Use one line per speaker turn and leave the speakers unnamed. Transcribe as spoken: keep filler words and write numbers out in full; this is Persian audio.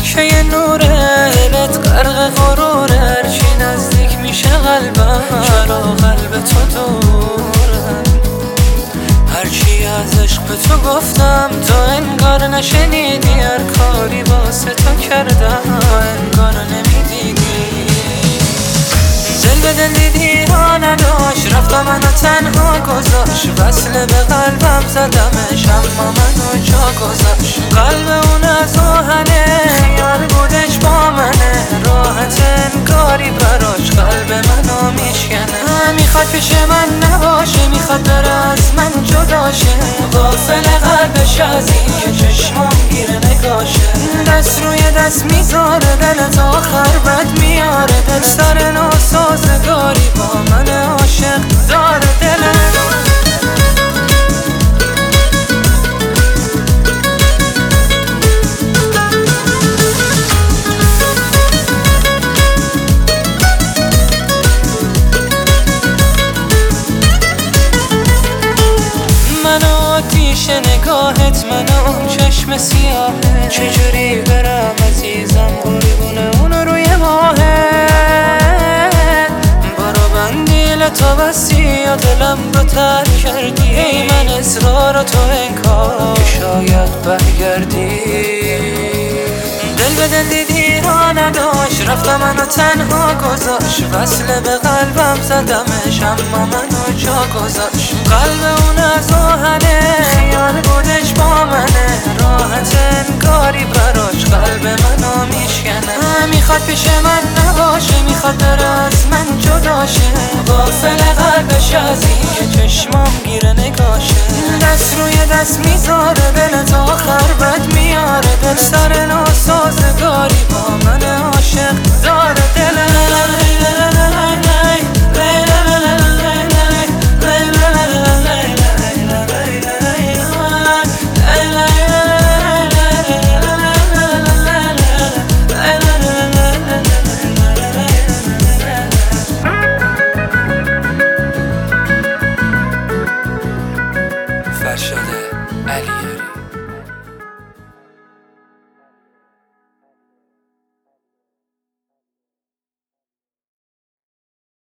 که نورت غرق غرور، هرچی نزدیک میشه قلبم چرا قلب تو دوره. هرچی از عشق به تو گفتم تو انگار نشنیدی، هر کاری واسه تو کردم انگار نمیدیدی. دل به دل دیدی ها نداشت، رفتم منو تنها گذاشت، وصل به قلبم زدمش اما منو جا گذاشت. قلب اون از آهنه خیال بودش با منه، راحت انگاری براش قلب منو میشکنه. میخواد پیش من نباشه، میخواد بره از من جداشه، غافل قلبش از این که چشمام گیره نگاشه. دست روی دست میذاره دلت آخر بد میاره، دل سر ناسازگاری با من عاشق داره دلت. آتیش نگاهت منو اون چشم سیاهه، چجوری برم عزیزم قربونه اون روی ماهه. برو بندیل تا بستی یا دلم رو ترک کردی، ای من اصرار تو انکار شاید برگردی. دل به دل دیدی را نداشت، رفتم منو تنها گذاشت، وصل به قلبم زدمش اما منو جا گذاشت. قلب اون از آهنه خیال بودش با منه، راحت انگاری براش قلب منو میشکنه. میخواد پیش من نباشه، میخواد بره از من جداشه، غافل قلبش از این که چشمام گیره نگاشه. دست روی دست میذاره دلت آخر بد میاره، دل سر ناسازگاری با من عاشق داره.